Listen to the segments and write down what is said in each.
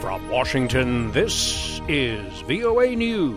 From Washington, this is VOA News.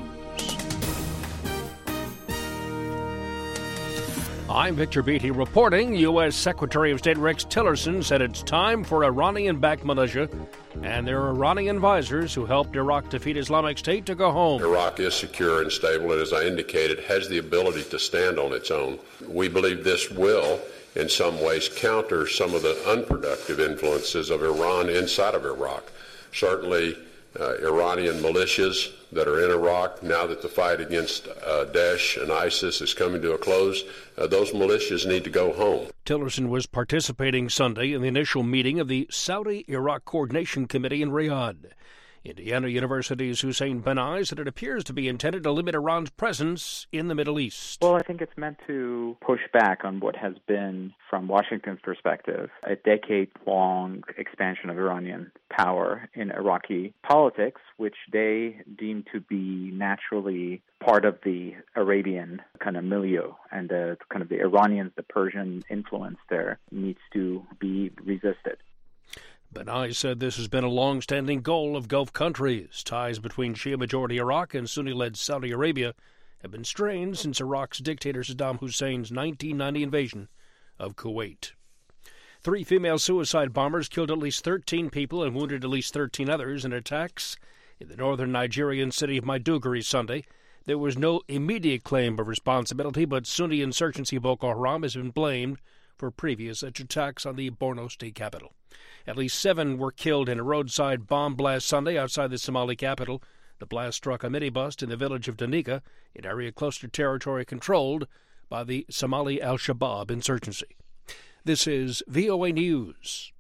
I'm Victor Beatty reporting. U.S. Secretary of State Rex Tillerson said it's time for Iranian-backed militia and their Iranian advisors who helped Iraq defeat Islamic State to go home. Iraq is secure and stable, and as I indicated, has the ability to stand on its own. We believe this will, in some ways, counter some of the unproductive influences of Iran inside of Iraq. Certainly, Iranian militias that are in Iraq, now that the fight against Daesh and ISIS is coming to a close, those militias need to go home. Tillerson was participating Sunday in the initial meeting of the Saudi-Iraq Coordination Committee in Riyadh. Indiana University's Hussein Banai said it appears to be intended to limit Iran's presence in the Middle East. Well, I think it's meant to push back on what has been, from Washington's perspective, a decade-long expansion of Iranian power in Iraqi politics, which they deem to be naturally part of the Arabian kind of milieu, and the kind of the Iranians, the Persian influence there needs to be resisted. Banai said this has been a long-standing goal of Gulf countries. Ties between Shia-majority Iraq and Sunni-led Saudi Arabia have been strained since Iraq's dictator Saddam Hussein's 1990 invasion of Kuwait. 3 female suicide bombers killed at least 13 people and wounded at least 13 others in attacks in the northern Nigerian city of Maiduguri Sunday. There was no immediate claim of responsibility, but Sunni insurgency Boko Haram has been blamed for previous attacks on the Borno state capital. At least 7 were killed in a roadside bomb blast Sunday outside the Somali capital. The blast struck a minibus in the village of Danica, an area close to territory controlled by the Somali al-Shabaab insurgency. This is VOA News.